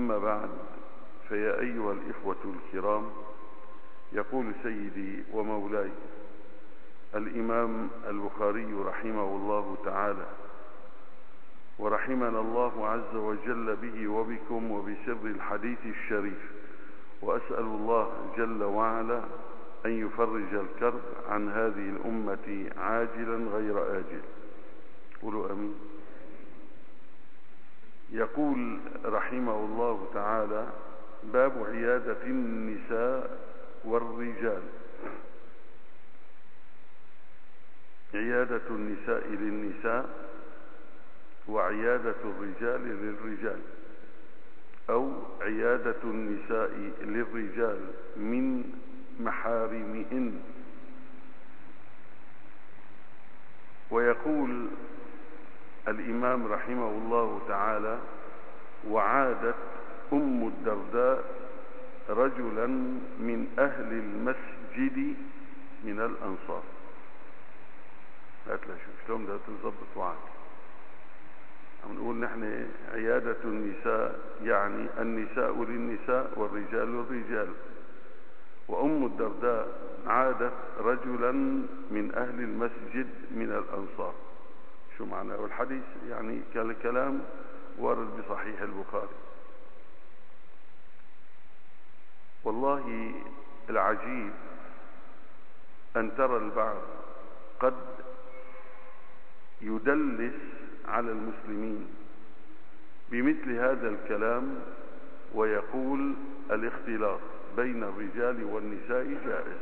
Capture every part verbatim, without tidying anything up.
أما بعد، فيا أيها الإخوة الكرام، يقول سيدي ومولاي الإمام البخاري رحمه الله تعالى، ورحمنا الله عز وجل به وبكم وبسر الحديث الشريف، وأسأل الله جل وعلا أن يفرج الكرب عن هذه الأمة عاجلا غير آجل. قولوا أمين. يقول رحمه الله تعالى: باب عيادة النساء والرجال. عيادة النساء للنساء وعيادة الرجال للرجال، أو عيادة النساء للرجال من محارمهن. ويقول الإمام رحمه الله تعالى: وعادت أم الدرداء رجلا من أهل المسجد من الأنصار. هات لا شوف شلون ده تظبط وعد. عم نقول نحن عيادة النساء يعني النساء للنساء والرجال للرجال، وأم الدرداء عادت رجلا من أهل المسجد من الأنصار. شو معنى؟ والحديث يعني كالكلام وارد بصحيح البخاري. والله العجيب أن ترى البعض قد يدلس على المسلمين بمثل هذا الكلام ويقول الاختلاط بين الرجال والنساء جائز،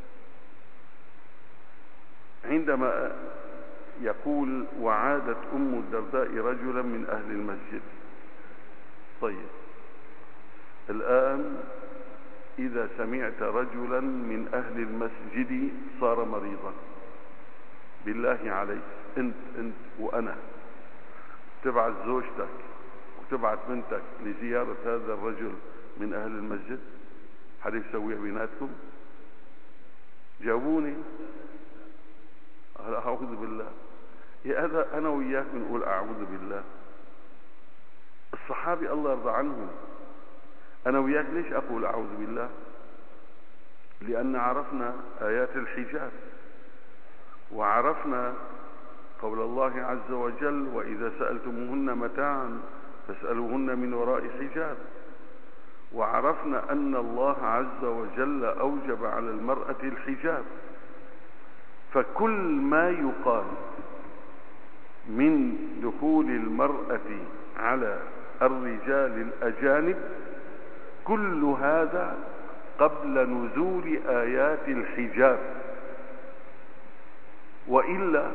عندما يقول وعادت أم الدرداء رجلا من أهل المسجد. طيب الآن إذا سمعت رجلا من أهل المسجد صار مريضا، بالله عليك أنت أنت وأنا تبعت زوجتك وتبعت بنتك لزيارة هذا الرجل من أهل المسجد؟ حد يسويها بيناتكم؟ جاوبوني. أعوذ بالله. يا هذا أنا وياك بنقول أعوذ بالله. الصحابي الله يرضى عنهم، أنا وياك ليش أقول أعوذ بالله؟ لأن عرفنا آيات الحجاب، وعرفنا قول الله عز وجل: وإذا سألتموهن متاعا فاسألوهن من وراء حجاب. وعرفنا أن الله عز وجل أوجب على المرأة الحجاب. فكل ما يقال من دخول المرأة على الرجال الأجانب كل هذا قبل نزول آيات الحجاب. وإلا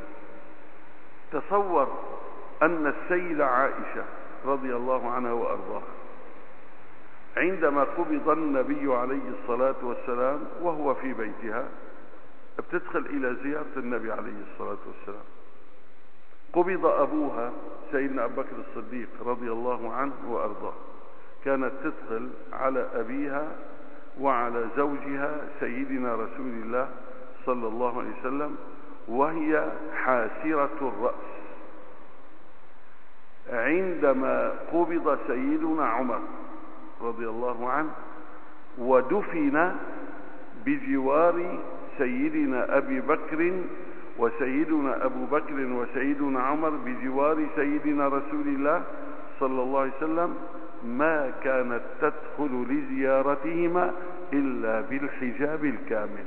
تصور أن السيدة عائشة رضي الله عنها وأرضاها عندما قبض النبي عليه الصلاة والسلام وهو في بيتها بتدخل إلى زيارة النبي عليه الصلاة والسلام. قبض أبوها سيدنا أبو بكر الصديق رضي الله عنه وأرضاه، كانت تدخل على أبيها وعلى زوجها سيدنا رسول الله صلى الله عليه وسلم وهي حاسرة الرأس. عندما قبض سيدنا عمر رضي الله عنه ودفن بجوار سيدنا أبي بكر، وسيدنا أبو بكر وسيدنا عمر بجوار سيدنا رسول الله صلى الله عليه وسلم، ما كانت تدخل لزيارتهما إلا بالحجاب الكامل.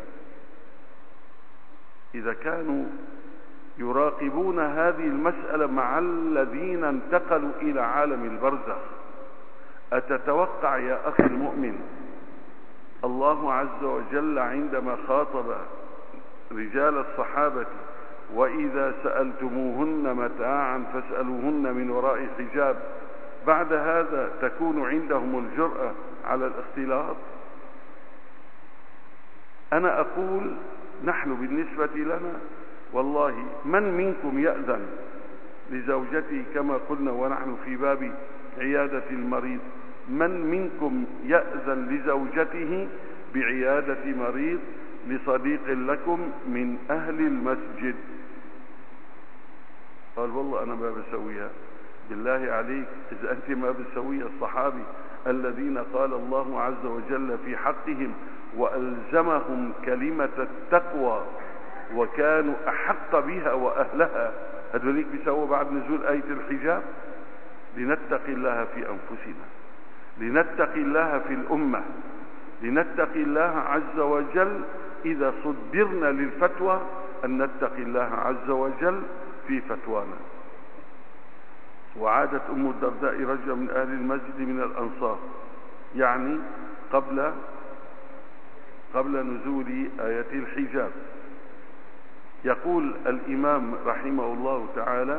إذا كانوا يراقبون هذه المسألة مع الذين انتقلوا إلى عالم البرزخ، أتتوقع يا أخي المؤمن الله عز وجل عندما خاطب رجال الصحابة: وإذا سألتموهن متاعا فاسألوهن من وراء حجاب، بعد هذا تكون عندهم الجرأة على الاختلاط؟ أنا أقول نحن بالنسبة لنا والله من منكم يأذن لزوجته كما قلنا ونحن في باب عيادة المريض، من منكم يأذن لزوجته بعيادة مريض لصديق لكم من أهل المسجد؟ قال والله أنا ما بسويها. بالله عليك إذا أنت ما بتسوي الصحابي الذين قال الله عز وجل في حقهم وألزمهم كلمة التقوى وكانوا أحق بها وأهلها، هذوليك بيسووا بعد نزول آية الحجاب. لنتقي الله في أنفسنا، لنتقي الله في الأمة، لنتقي الله عز وجل إذا صدرنا للفتوى أن نتقي الله عز وجل في فتوانا. وعادت أم الدرداء رجل من أهل المسجد من الأنصار، يعني قبل قبل نزول آية الحجاب. يقول الإمام رحمه الله تعالى: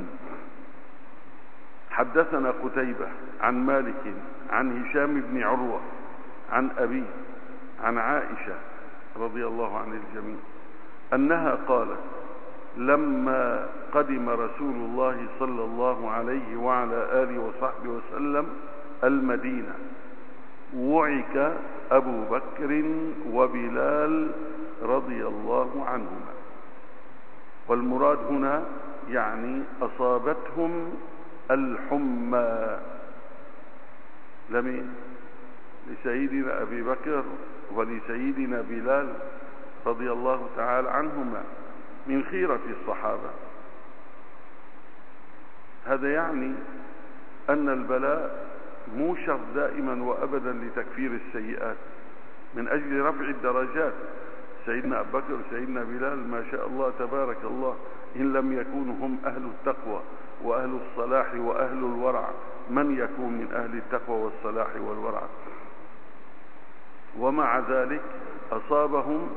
حدثنا قتيبة عن مالك عن هشام بن عروة عن أبيه عن عائشة رضي الله عن الجميع أنها قالت: لما قدم رسول الله صلى الله عليه وعلى آله وصحبه وسلم المدينة وعك أبو بكر وبلال رضي الله عنهما. والمراد هنا يعني أصابتهم الحمى لمين؟ لسيدنا أبي بكر ولسيدنا بلال رضي الله تعالى عنهما من خيرة الصحابة. هذا يعني أن البلاء مو شرط دائما وأبدا لتكفير السيئات، من أجل رفع الدرجات. سيدنا أبو بكر وسيدنا بلال ما شاء الله تبارك الله إن لم يكونوا هم أهل التقوى وأهل الصلاح وأهل الورع، من يكون من أهل التقوى والصلاح والورع؟ ومع ذلك أصابهم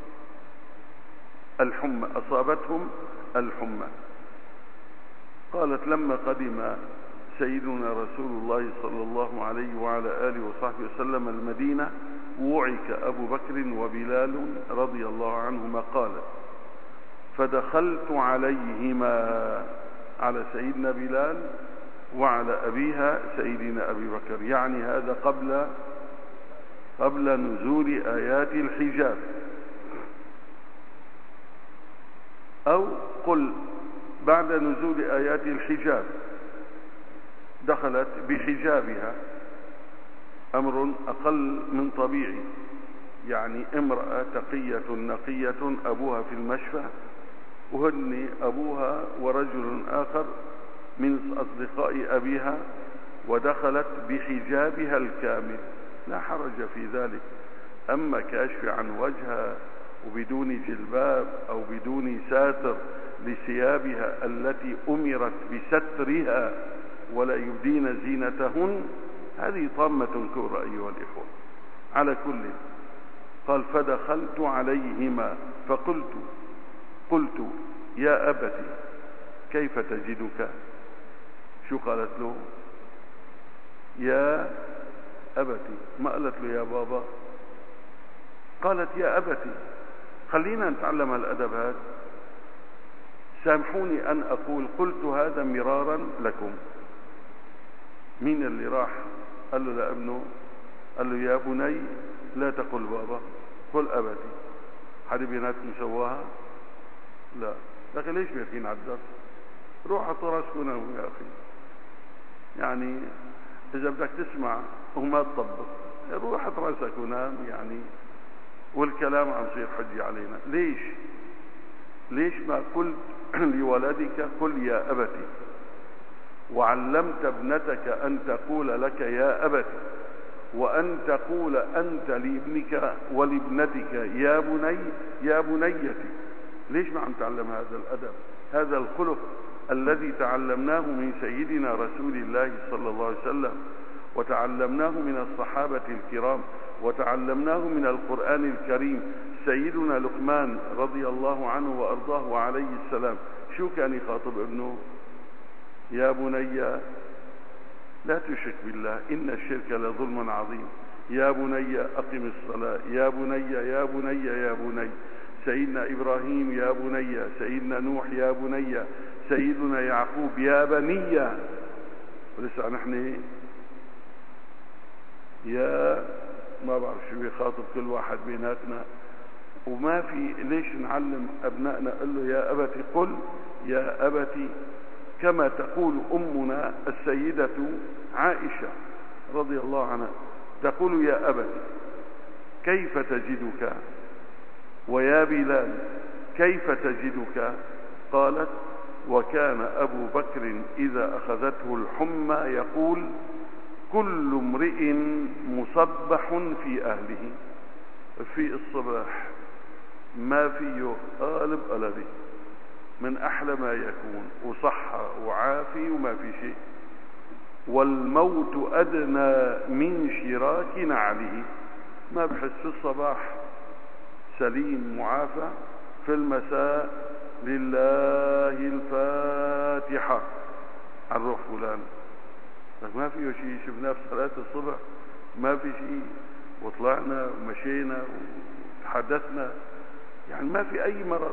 الحمى، أصابتهم الحمى. قالت: لما قدم سيدنا رسول الله صلى الله عليه وعلى آله وصحبه وسلم المدينة وعك أبو بكر وبلال رضي الله عنهما. قالت: فدخلت عليهما، على سيدنا بلال وعلى أبيها سيدنا أبي بكر، يعني هذا قبل قبل نزول آيات الحجاب، أو قل بعد نزول آيات الحجاب دخلت بحجابها، أمر أقل من طبيعي. يعني امرأة تقية نقية أبوها في المشفى، وهن أبوها ورجل آخر من أصدقاء أبيها، ودخلت بحجابها الكامل، لا حرج في ذلك. أما كشف عن وجهها وبدون جلباب أو بدون ساتر لثيابها التي أمرت بسترها ولا يبدين زينتهن، هذه طامة كبرى أيها الإخوة. على كل قال: فدخلت عليهما فقلت قلت يا أبتي كيف تجدك؟ شو قالت له؟ يا أبتي، ما قالت له يا بابا، قالت يا أبتي. خلينا نتعلم الأدب هذا. سامحوني أن أقول قلت هذا مرارا لكم. مين اللي راح قال له لابنه، قال له يا بني لا تقل بابا، قل أبتي؟ حد بيناتكم سواها؟ لا. لكن ليش بيحكين على الدرس؟ روح حط راسك ونام يا أخي. يعني إذا بدك تسمع وما تطبق، روح حط راسك ونام. يعني والكلام عم يصير حجة علينا. ليش ليش ما قلت لولدك قل يا أبتي، وعلمت ابنتك أن تقول لك يا أبتي، وأن تقول أنت لابنك ولابنتك يا بني يا بنيتي؟ ليش ما عم تعلم هذا الأدب، هذا الخلق الذي تعلمناه من سيدنا رسول الله صلى الله عليه وسلم، وتعلمناه من الصحابة الكرام، وتعلمناه من القرآن الكريم. سيدنا لقمان رضي الله عنه وأرضاه وعليه السلام شو كان يخاطب ابنه؟ يا بني لا تشرك بالله إن الشرك لظلم عظيم، يا بني أقم الصلاة، يا بني يا بني يا بني. سيدنا إبراهيم يا بني، سيدنا نوح يا بني، سيدنا يعقوب يا بني. ولسه نحن يا ما بعرف شو يخاطب كل واحد بيناتنا. وما في ليش نعلم أبنائنا قل له يا أبتي قل يا أبتي كما تقول أمنا السيدة عائشة رضي الله عنها، تقول: يا أبت كيف تجدك؟ ويا بلال كيف تجدك؟ قالت: وكان أبو بكر إذا أخذته الحمى يقول: كل امرئ مصبح في أهله. في الصباح ما فيه قالب قلبي من أحلى ما يكون، وصحة وعافي وما في شيء. والموت أدنى من شراك نعله، ما بحس في الصباح سليم معافى، في المساء لله الفاتحة عن روح فلان. ما فيه شيء شفناه في صلاة الصبح، ما في شيء، وطلعنا ومشينا وتحدثنا، يعني ما في أي مرض.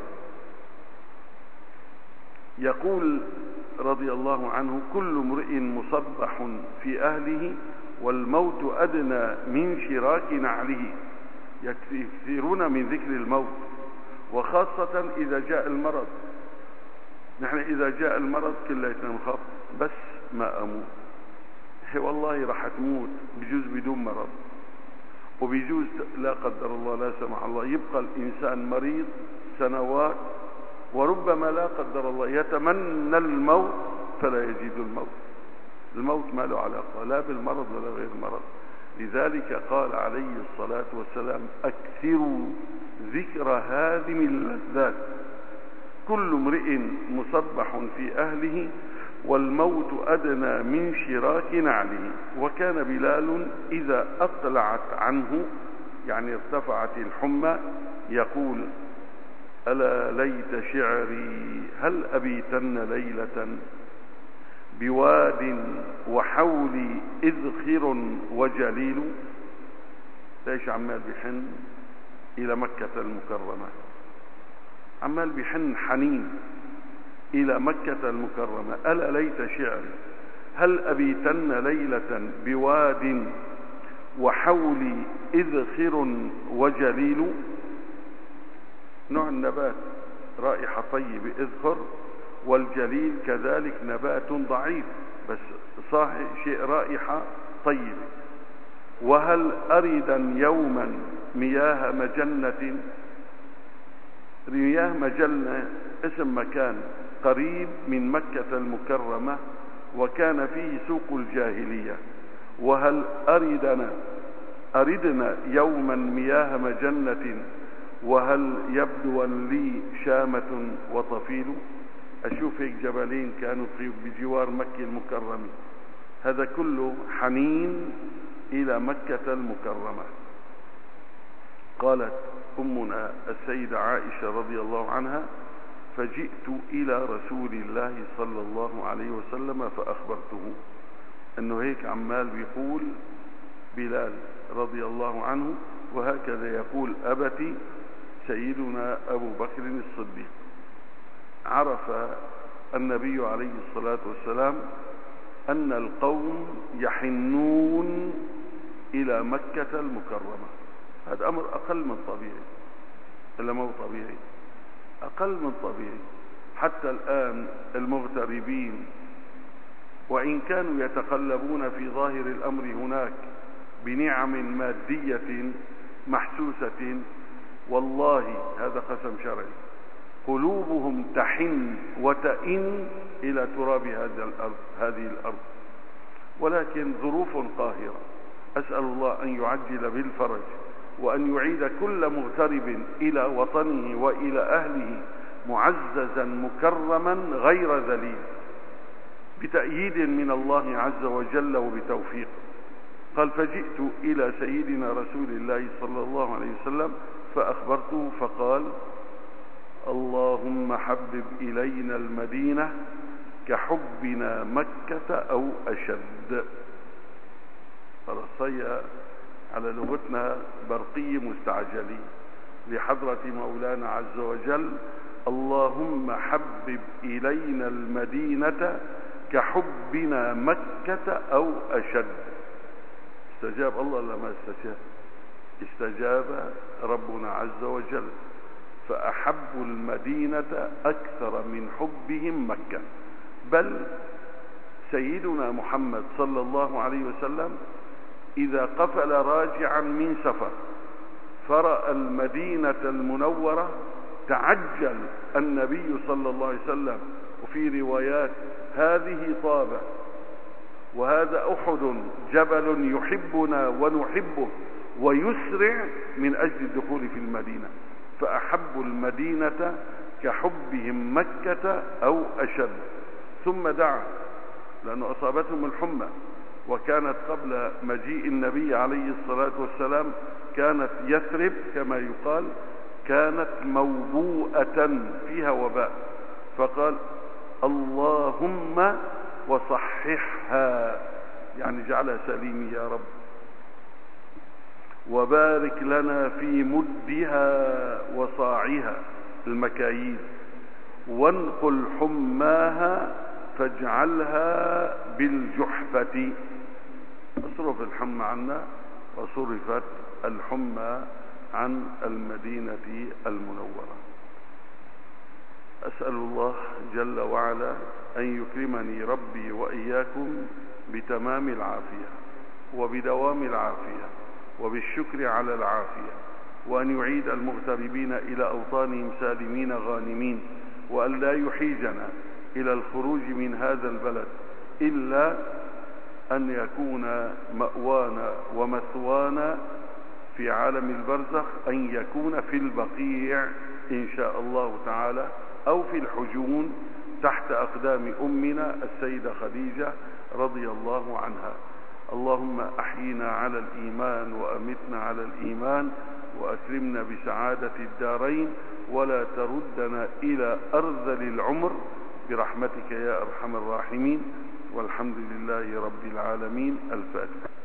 يقول رضي الله عنه: كل امرئ مصبح في أهله والموت أدنى من شراك نعله. يكثرون من ذكر الموت، وخاصة إذا جاء المرض. نحن إذا جاء المرض كلنا نخاف، بس ما أموت. هي والله راح تموت، بجوز بدون مرض، وبيجوز لا قدر الله لا سمح الله يبقى الإنسان مريض سنوات، وربما لا قدر الله يتمنى الموت فلا يجد الموت. الموت ما له علاقة لا بالمرض ولا غير المرض. لذلك قال عليه الصلاة والسلام: أكثروا ذكر هادم اللذات. كل امرئ مصبح في أهله والموت أدنى من شراك نعله. وكان بلال إذا أقلعت عنه، يعني ارتفعت الحمى، يقول: ألا ليت شعري هل أبيتن ليلة بواد وحولي إذخر وجليل. ليش عمال بحن إلى مكة المكرمة؟ عمال بحن حنين إلى مكة المكرمة. ألا ليت شعري هل أبيتن ليلة بواد وحولي إذخر وجليل. نوع النبات رائحة طيبة إذخر، والجليل كذلك نبات ضعيف بس صاحي شيء رائحة طيبة. وهل أردا يوما مياه مجنة. مياه مجنة اسم مكان قريب من مكة المكرمة، وكان فيه سوق الجاهلية. وهل أردنا أردنا يوما مياه مجنة وهل يبدو لي شامة وطفيل. أشوف هيك جبلين كانوا في بجوار مكة المكرمة. هذا كله حنين إلى مكة المكرمة. قالت أمنا السيدة عائشة رضي الله عنها: فجئت إلى رسول الله صلى الله عليه وسلم فأخبرته. أنه هيك عمال بيقول بلال رضي الله عنه، وهكذا يقول أبتي سيدنا أبو بكر الصديق. عرف النبي عليه الصلاة والسلام أن القوم يحنون إلى مكة المكرمة. هذا أمر أقل من طبيعي، إلا ما هو طبيعي، أقل من طبيعي. حتى الآن المغتربين وإن كانوا يتقلبون في ظاهر الأمر هناك بنعم مادية محسوسة، والله هذا قسم شرعي، قلوبهم تحن وتئن إلى تراب هذه الأرض, هذه الأرض. ولكن ظروف قاهرة. أسأل الله أن يعجل بالفرج، وأن يعيد كل مغترب إلى وطنه وإلى أهله معززا مكرما غير ذليل، بتأييد من الله عز وجل وبتوفيق. قال: فجئت إلى سيدنا رسول الله صلى الله عليه وسلم فأخبرته، فقال: اللهم حبب إلينا المدينة كحبنا مكة أو أشد. فرصية على لغتنا برقية مستعجلة لحضرة مولانا عز وجل: اللهم حبب إلينا المدينة كحبنا مكة أو أشد. استجاب الله لما استجاب، استجاب ربنا عز وجل، فأحبوا المدينة أكثر من حبهم مكة، بل سيدنا محمد صلى الله عليه وسلم إذا قفل راجعا من سفر فرأى المدينة المنورة تعجل النبي صلى الله عليه وسلم، وفي روايات هذه طابة وهذا أحد جبل يحبنا ونحبه، ويسرع من أجل الدخول في المدينة، فأحبوا المدينة كحبهم مكة أو أشد. ثم دعا لأنه أصابتهم الحمى، وكانت قبل مجيء النبي عليه الصلاة والسلام كانت يثرب كما يقال كانت موبوءة فيها وباء، فقال اللهم وصححها، يعني جعلها سليم يا رب، وبارك لنا في مدها وصاعها المكاييل، وانقل حماها فاجعلها بالجحفة. اصرف الحمى عنا وصرفت الحمى عن المدينة المنورة. أسأل الله جل وعلا أن يكرمني ربي وإياكم بتمام العافية وبدوام العافية وبالشكر على العافية، وأن يعيد المغتربين إلى أوطانهم سالمين غانمين، وأن لا يحيجنا إلى الخروج من هذا البلد إلا أن يكون مأوانا ومثوانا في عالم البرزخ، أن يكون في البقيع إن شاء الله تعالى، أو في الحجون تحت أقدام أمنا السيدة خديجة رضي الله عنها. اللهم أحينا على الإيمان وأمتنا على الإيمان، وأكرمنا بسعادة الدارين، ولا تردنا إلى أرذل العمر برحمتك يا أرحم الراحمين، والحمد لله رب العالمين. الفاتحة.